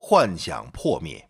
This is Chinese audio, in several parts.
幻想破灭。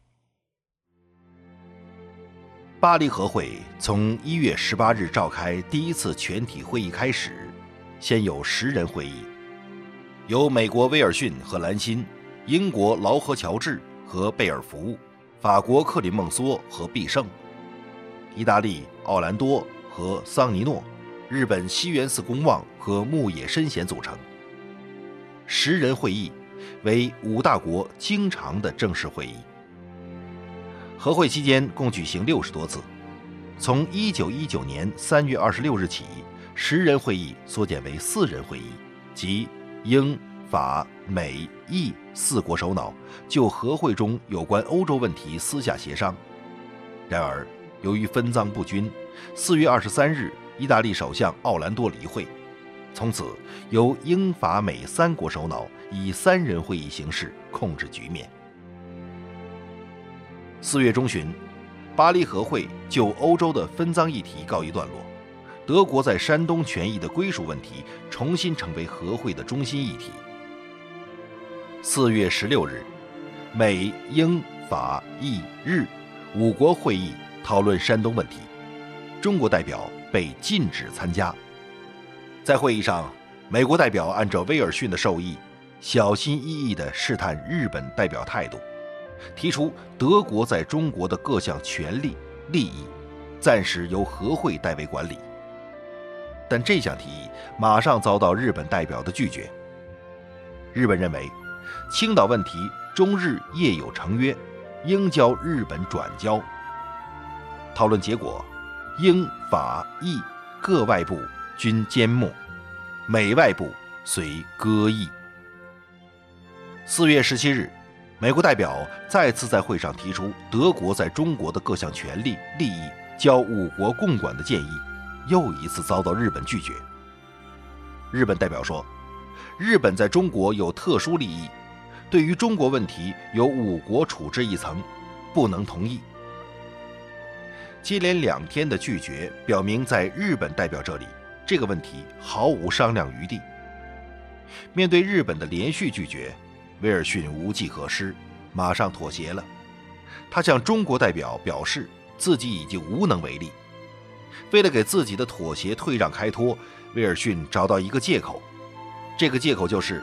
巴黎和会从1月18日召开第一次全体会议开始，先有10人会议，由美国威尔逊和兰辛、英国劳合乔治和贝尔福、法国克里孟梭和毕胜、意大利奥兰多和桑尼诺、日本西园寺公望和牧野伸显组成。10人会议为5大国经常的正式会议。和会期间共举行60多次，从1919年3月26日起，10人会议缩减为4人会议，即英、法、美、意4国首脑就和会中有关欧洲问题私下协商。然而，由于分赃不均，4月23日，意大利首相奥兰多离会，从此由英法美3国首脑以3人会议形式控制局面。4月中旬，巴黎和会就欧洲的分赃议题告一段落，德国在山东权益的归属问题重新成为和会的中心议题。4月16日，美、英、法、意、日5国会议讨论山东问题，中国代表被禁止参加。在会议上，美国代表按照威尔逊的授意，小心翼翼地试探日本代表态度，提出德国在中国的各项权利、利益，暂时由和会代为管理。但这项提议马上遭到日本代表的拒绝。日本认为，青岛问题中日业有成约，应交日本转交。讨论结果，英、法、意各外部均缄默，美外部遂各议。4月17日，美国代表再次在会上提出德国在中国的各项权利、利益交5国共管的建议，又一次遭到日本拒绝。日本代表说，日本在中国有特殊利益，对于中国问题由5国处置一层，不能同意。接连2天的拒绝表明，在日本代表这里，这个问题毫无商量余地。面对日本的连续拒绝，威尔逊无计可施，马上妥协了。他向中国代表表示自己已经无能为力。为了给自己的妥协退让开脱，威尔逊找到一个借口，这个借口就是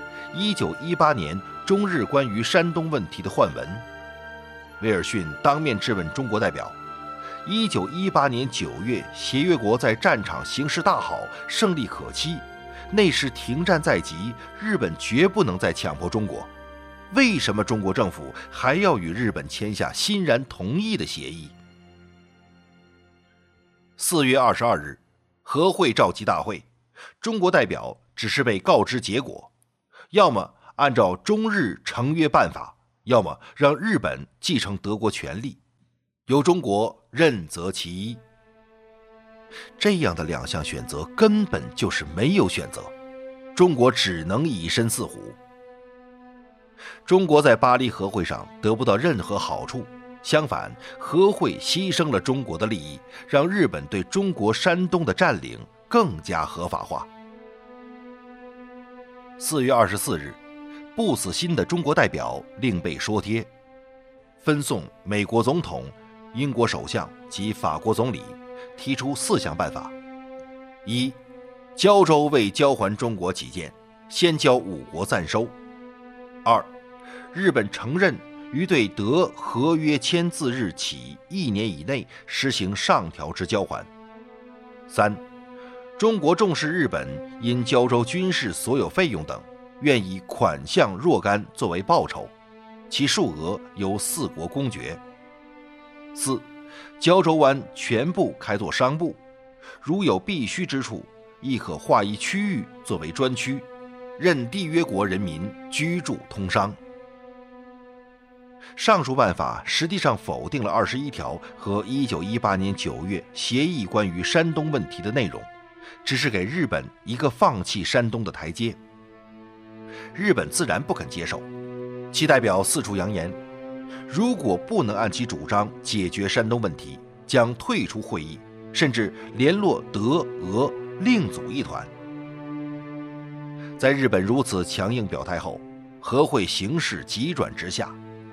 1918年中日关于山东问题的换文。威尔逊当面质问中国代表，1918年9月，协约国在战场形势大好，胜利可期，那时停战在即，日本绝不能再强迫中国。为什么中国政府还要与日本签下欣然同意的协议？4月22日，和会召集大会，中国代表只是被告知结果，要么按照中日成约办法，要么让日本继承德国权利，由中国任择其一。这样的2项选择根本就是没有选择，中国只能以身饲虎。中国在巴黎和会上得不到任何好处，相反，和会牺牲了中国的利益，让日本对中国山东的占领更加合法化。4月24日，不死心的中国代表另被说贴，分送美国总统、英国首相及法国总理，提出4项办法： 1. 胶州为交还中国己见，先交5国暂收； 2. 日本承认于对德合约签字日起1年以内实行上条之交还； 3. 中国重视日本因胶州军事所有费用等，愿以款项若干作为报酬，其数额由4国公决。4. 胶州湾全部开作商埠，如有必须之处，亦可划一区域作为专区，任缔约国人民居住通商。上述办法实际上否定了21条和1918年9月协议关于山东问题的内容，只是给日本一个放弃山东的台阶。日本自然不肯接受，其代表四处扬言，如果不能按其主张解决山东问题，将退出会议，甚至联络德、俄另组一团。在日本如此强硬表态后，和会形势急转直下。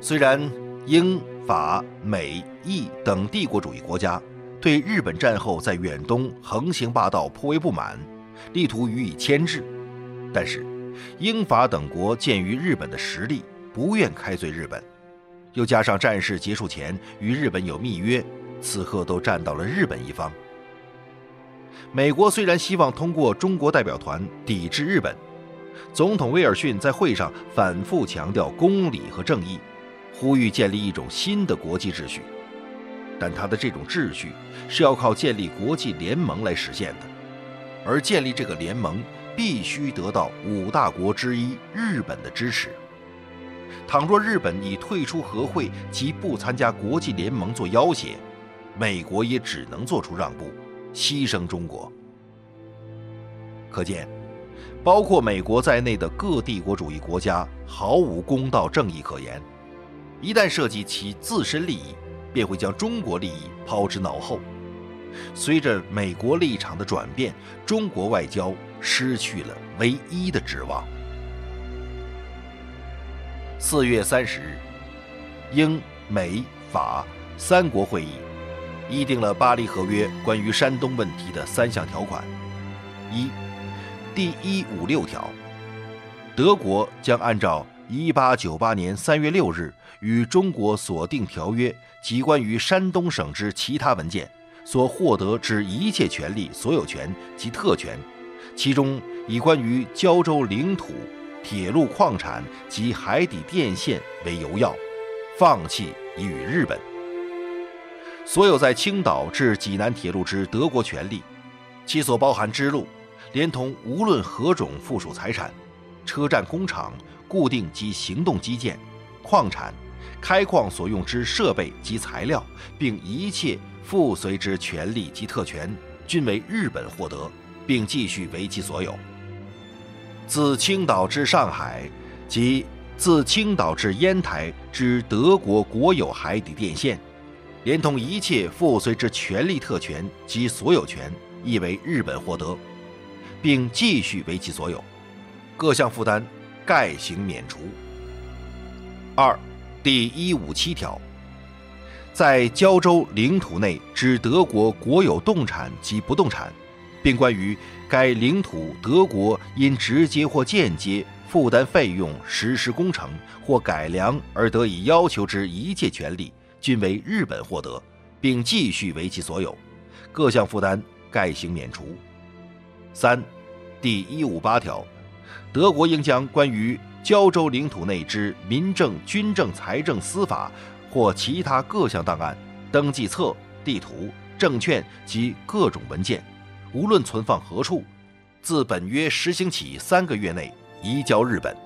虽然英、法、美、意等帝国主义国家对日本战后在远东横行霸道颇为不满，力图予以牵制，但是英法等国鉴于日本的实力，不愿开罪日本，又加上战事结束前与日本有密约，此刻都站到了日本一方。美国虽然希望通过中国代表团抵制日本，总统威尔逊在会上反复强调公理和正义，呼吁建立一种新的国际秩序，但他的这种秩序是要靠建立国际联盟来实现的，而建立这个联盟必须得到5大国之一日本的支持。倘若日本以退出和会及不参加国际联盟做要挟，美国也只能做出让步，牺牲中国。可见，包括美国在内的各帝国主义国家毫无公道正义可言，一旦涉及其自身利益，便会将中国利益抛之脑后。随着美国立场的转变，中国外交失去了唯一的指望。4月30日，英、美、法3国会议议定了巴黎合约关于山东问题的3项条款。1、第156条，德国将按照1898年3月6日与中国所订条约及关于山东省之其他文件所获得之一切权利、所有权及特权，其中以关于胶州领土、铁路矿产及海底电线为由要，放弃已与日本。所有在青岛至济南铁路之德国权利，其所包含之路，连同无论何种附属财产、车站工厂、固定及行动基建、矿产、开矿所用之设备及材料，并一切附随之权利及特权，均为日本获得，并继续为其所有。自青岛至上海及自青岛至烟台之德国国有海底电线，连同一切附随之权利特权及所有权，亦为日本获得，并继续为其所有，各项负担概行免除。2、第157条，在胶州领土内之德国国有动产及不动产，并关于该领土德国因直接或间接负担费用实施工程或改良而得以要求之一切权利，均为日本获得，并继续为其所有，各项负担概行免除。3、第158条，德国应将关于胶州领土内之民政、军政、财政、司法或其他各项档案、登记册、地图、证券及各种文件，无论存放何处，自本约实行起3个月内移交日本。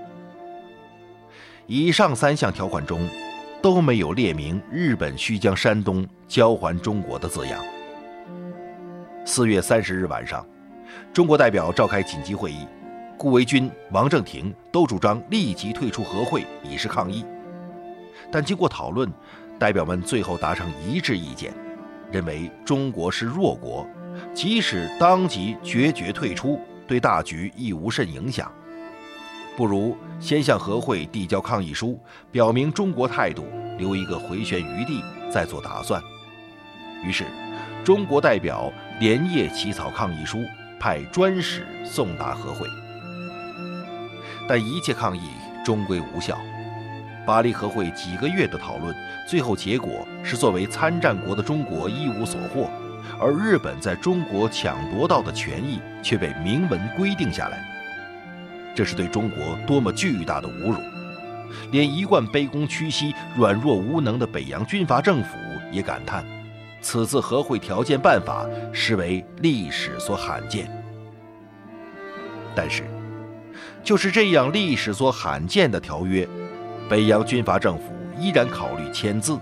以上3项条款中都没有列明日本须将山东交还中国的字样。4月30日晚上，中国代表召开紧急会议，顾维钧、王正廷都主张立即退出和会，以示抗议。但经过讨论，代表们最后达成一致意见，认为中国是弱国，即使当即决绝退出，对大局亦无甚影响，不如先向和会递交抗议书，表明中国态度，留一个回旋余地，再做打算。于是中国代表连夜起草抗议书，派专使送达和会。但一切抗议终归无效。巴黎和会几个月的讨论，最后结果是作为参战国的中国一无所获，而日本在中国抢夺到的权益却被明文规定下来。这是对中国多么巨大的侮辱！连一贯卑躬屈膝、软弱无能的北洋军阀政府也感叹，此次和会条件办法实为历史所罕见。但是，就是这样历史所罕见的条约，北洋军阀政府依然考虑签字。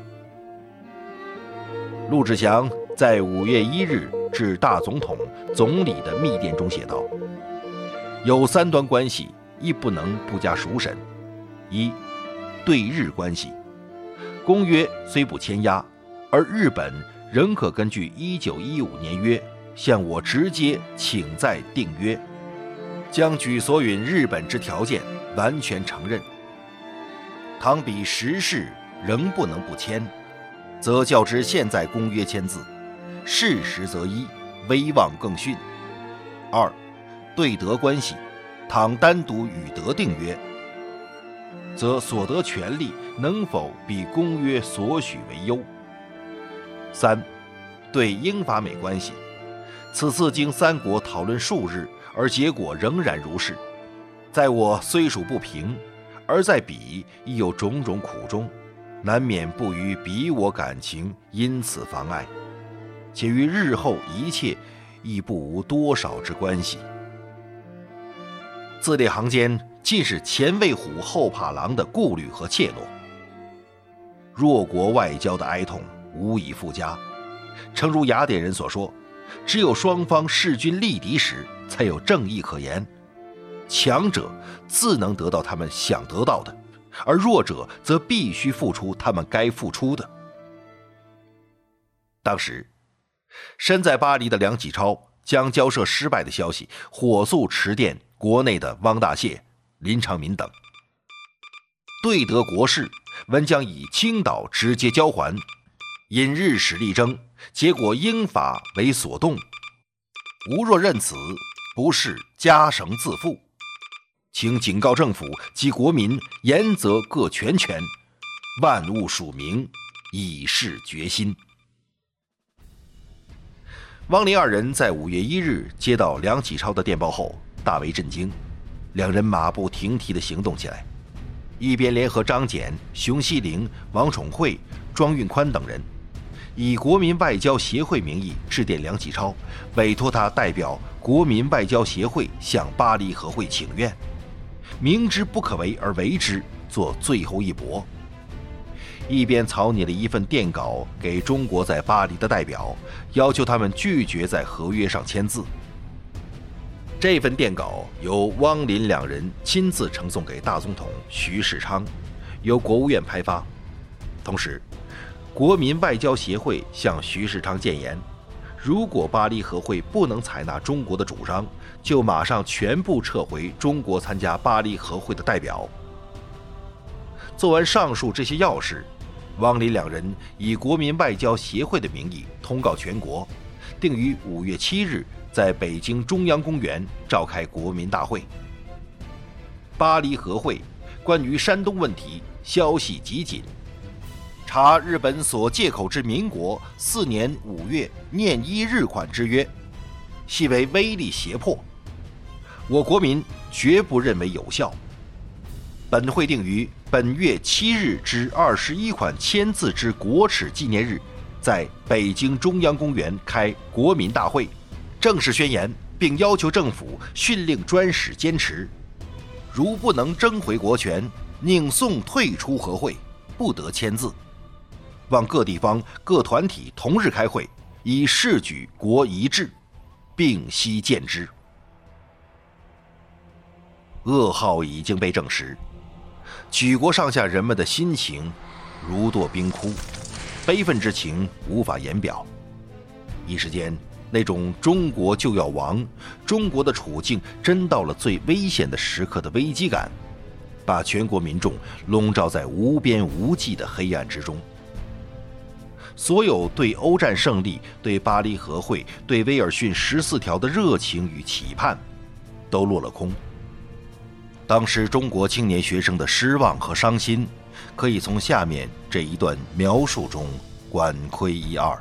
陆志祥在5月1日致大总统、总理的密电中写道：有3端关系，亦不能不加熟审。1、对日关系，公约虽不签押，而日本仍可根据1915年约向我直接请再订约，将举所允日本之条件完全承认。 倘比时事仍不能不签，则较之现在公约签字，事实则一，威望更逊。二，对德关系，倘单独与德订约，则所得权利能否比公约所许为优。三，对英法美关系，此次经三国讨论数日，而结果仍然如是，在我虽属不平，而在彼亦有种种苦衷，难免不于彼我感情因此妨碍，且于日后一切亦不无多少之关系。字里行间尽是前畏虎后怕狼的顾虑和怯懦，弱国外交的哀痛无以复加。诚如雅典人所说，只有双方势均力敌时，才有正义可言。强者自能得到他们想得到的，而弱者则必须付出他们该付出的。当时身在巴黎的梁启超将交涉失败的消息火速驰电国内的汪大燮、林长民等，对德国事闻将以青岛直接交还，因日使力争，结果英法为所动，吾若认此，不是加绳自负，请警告政府及国民，严责各全权，万物署名，以示决心。汪林二人在5月1日接到梁启超的电报后，大为震惊，两人马不停蹄地行动起来，一边联合张謇、熊希龄、王宠惠、庄运宽等人，以国民外交协会名义致电梁启超，委托他代表国民外交协会向巴黎和会请愿，明知不可为而为之，做最后一搏。一边草拟了一份电稿给中国在巴黎的代表，要求他们拒绝在合约上签字。这份电稿由汪林两人亲自呈送给大总统徐世昌，由国务院拍发。同时，国民外交协会向徐世昌谏言，如果巴黎和会不能采纳中国的主张，就马上全部撤回中国参加巴黎和会的代表。做完上述这些要事，汪林两人以国民外交协会的名义通告全国，定于5月7日在北京中央公园召开国民大会。巴黎和会关于山东问题消息极紧，查日本所借口之民国4年5月念1日款之约，系为威力胁迫，我国民绝不认为有效。本会定于本月7日之21款签字之国耻纪念日，在北京中央公园开国民大会，正式宣言，并要求政府训令专使坚持，如不能争回国权，宁送退出和会，不得签字。望各地方各团体同日开会，以示举国一致，并悉见之。噩耗已经被证实，举国上下人们的心情如堕冰窟，悲愤之情无法言表。一时间，那种中国就要亡，中国的处境真到了最危险的时刻的危机感，把全国民众笼罩在无边无际的黑暗之中。所有对欧战胜利、对巴黎和会、对威尔逊14条的热情与期盼，都落了空。当时中国青年学生的失望和伤心，可以从下面这一段描述中管窥一二。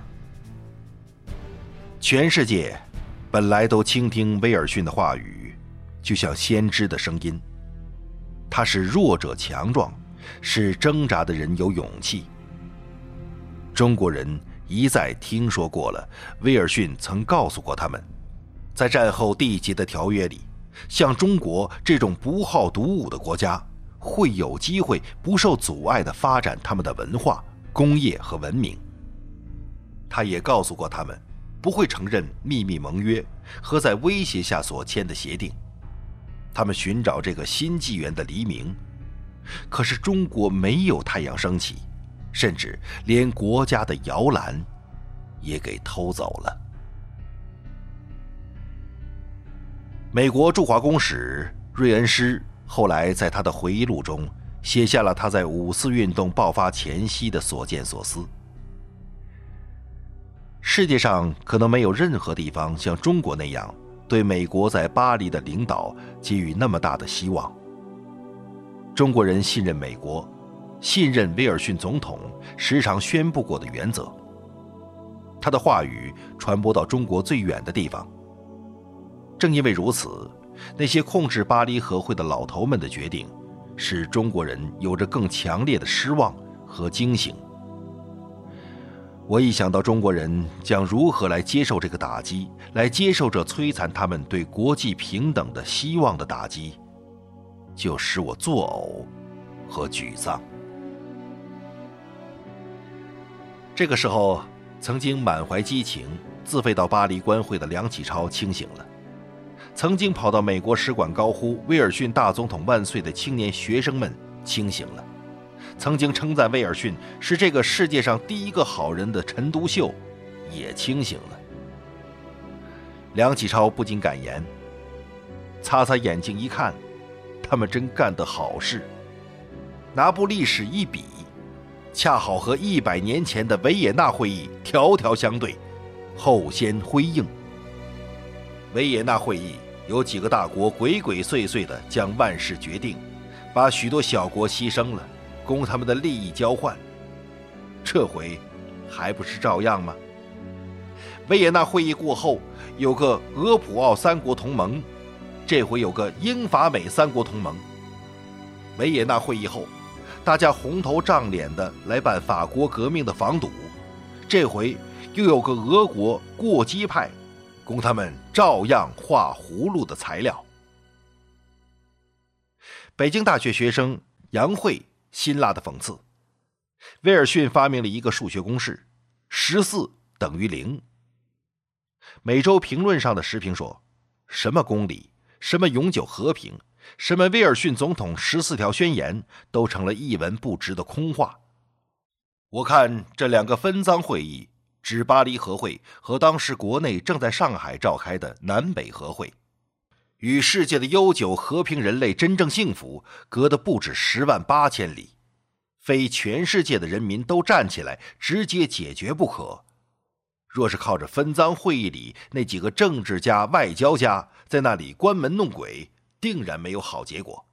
全世界本来都倾听威尔逊的话语，就像先知的声音，他使弱者强壮，使挣扎的人有勇气。中国人一再听说过了威尔逊曾告诉过他们，在战后缔结的条约里，像中国这种不好独舞的国家，会有机会不受阻碍地发展他们的文化、工业和文明。他也告诉过他们，不会承认秘密盟约和在威胁下所签的协定。他们寻找这个新纪元的黎明，可是中国没有太阳升起，甚至连国家的摇篮也给偷走了。美国驻华公使瑞恩斯后来在他的回忆录中写下了他在五四运动爆发前夕的所见所思。世界上可能没有任何地方像中国那样对美国在巴黎的领导给予那么大的希望。中国人信任美国，信任威尔逊总统时常宣布过的原则，他的话语传播到中国最远的地方。正因为如此，那些控制巴黎和会的老头们的决定使中国人有着更强烈的失望和惊醒。我一想到中国人将如何来接受这个打击，来接受这摧残他们对国际平等的希望的打击，就使我作呕和沮丧。这个时候，曾经满怀激情自费到巴黎观会的梁启超清醒了，曾经跑到美国使馆高呼威尔逊大总统万岁的青年学生们清醒了，曾经称赞威尔逊是这个世界上第一个好人的陈独秀也清醒了。梁启超不禁感言，擦擦眼睛一看，他们真干得好事，拿部历史一比，恰好和100年前的维也纳会议条条相对，后先辉映。维也纳会议有几个大国鬼鬼祟祟地将万事决定，把许多小国牺牲了，供他们的利益交换。这回还不是照样吗？维也纳会议过后，有个俄普奥3国同盟，这回有个英法美3国同盟。维也纳会议后，大家红头胀脸的来办法国革命的防堵，这回又有个俄国过激派，供他们照样画葫芦的材料。北京大学学生杨慧辛辣的讽刺，威尔逊发明了一个数学公式，14等于0。每周评论上的时评说，什么公理，什么永久和平，什么威尔逊总统14条宣言，都成了一文不值的空话。我看这2个分赃会议，指巴黎和会和当时国内正在上海召开的南北和会，与世界的悠久和平人类真正幸福隔得不止108000里，非全世界的人民都站起来直接解决不可。若是靠着分赃会议里那几个政治家外交家在那里关门弄鬼，定然没有好结果。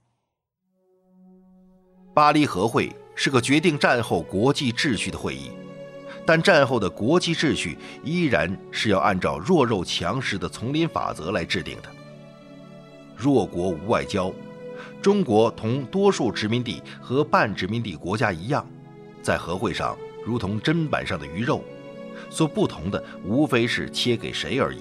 巴黎和会是个决定战后国际秩序的会议，但战后的国际秩序依然是要按照弱肉强食的丛林法则来制定的。弱国无外交，中国同多数殖民地和半殖民地国家一样，在和会上如同砧板上的鱼肉，所不同的无非是切给谁而已。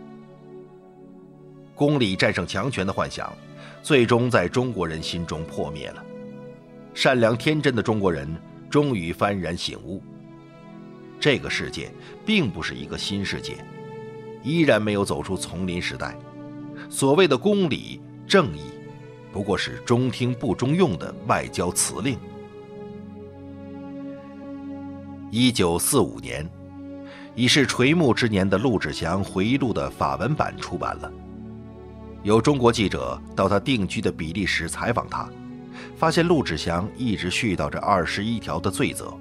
公理战胜强权的幻想最终在中国人心中破灭了，善良天真的中国人终于幡然醒悟，这个世界并不是一个新世界，依然没有走出丛林时代。所谓的公理正义，不过是中听不中用的外交辞令。1945年，已是垂暮之年的陆志祥回忆录的法文版出版了。有中国记者到他定居的比利时采访他，发现陆志祥一直絮叨着21条的罪责。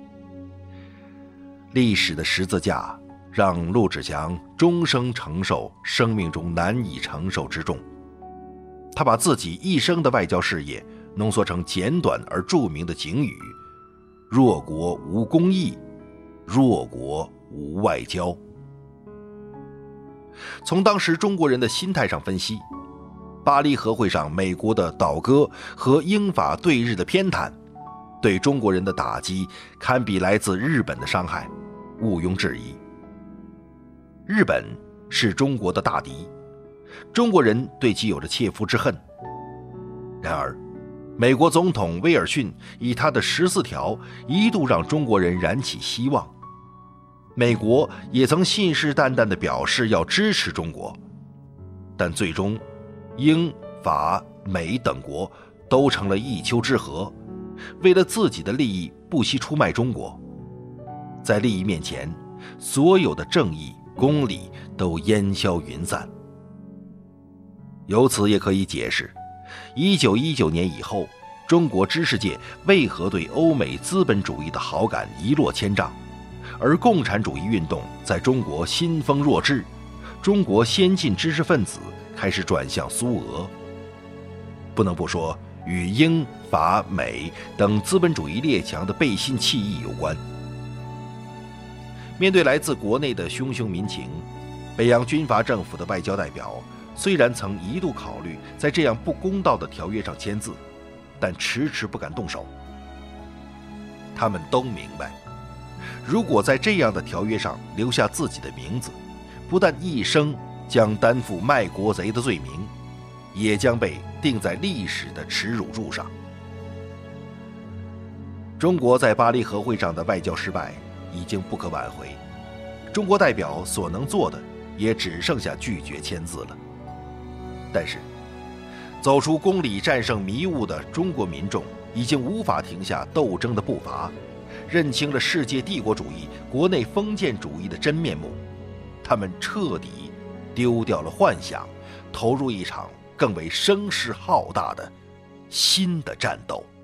历史的十字架让陆志祥终生承受生命中难以承受之重。他把自己一生的外交事业浓缩成简短而著名的警语：弱国无公义，弱国无外交。从当时中国人的心态上分析，巴黎和会上美国的倒戈和英法对日的偏袒，对中国人的打击堪比来自日本的伤害，毋庸置疑。日本是中国的大敌，中国人对其有着切肤之恨。然而美国总统威尔逊以他的14条一度让中国人燃起希望，美国也曾信誓旦旦地表示要支持中国，但最终英法美等国都成了一丘之貉，为了自己的利益不惜出卖中国。在利益面前，所有的正义公理都烟消云散。由此也可以解释1919年以后中国知识界为何对欧美资本主义的好感一落千丈，而共产主义运动在中国兴风若炙，中国先进知识分子开始转向苏俄。不能不说与英法美等资本主义列强的背信弃义有关。面对来自国内的汹汹民情，北洋军阀政府的外交代表虽然曾一度考虑在这样不公道的条约上签字，但迟迟不敢动手。他们都明白，如果在这样的条约上留下自己的名字，不但一生将担负卖国贼的罪名，也将被钉在历史的耻辱柱上。中国在巴黎和会上的外交失败已经不可挽回，中国代表所能做的也只剩下拒绝签字了。但是走出公理战胜迷雾的中国民众已经无法停下斗争的步伐，认清了世界帝国主义、国内封建主义的真面目，他们彻底丢掉了幻想，投入一场更为声势浩大的新的战斗。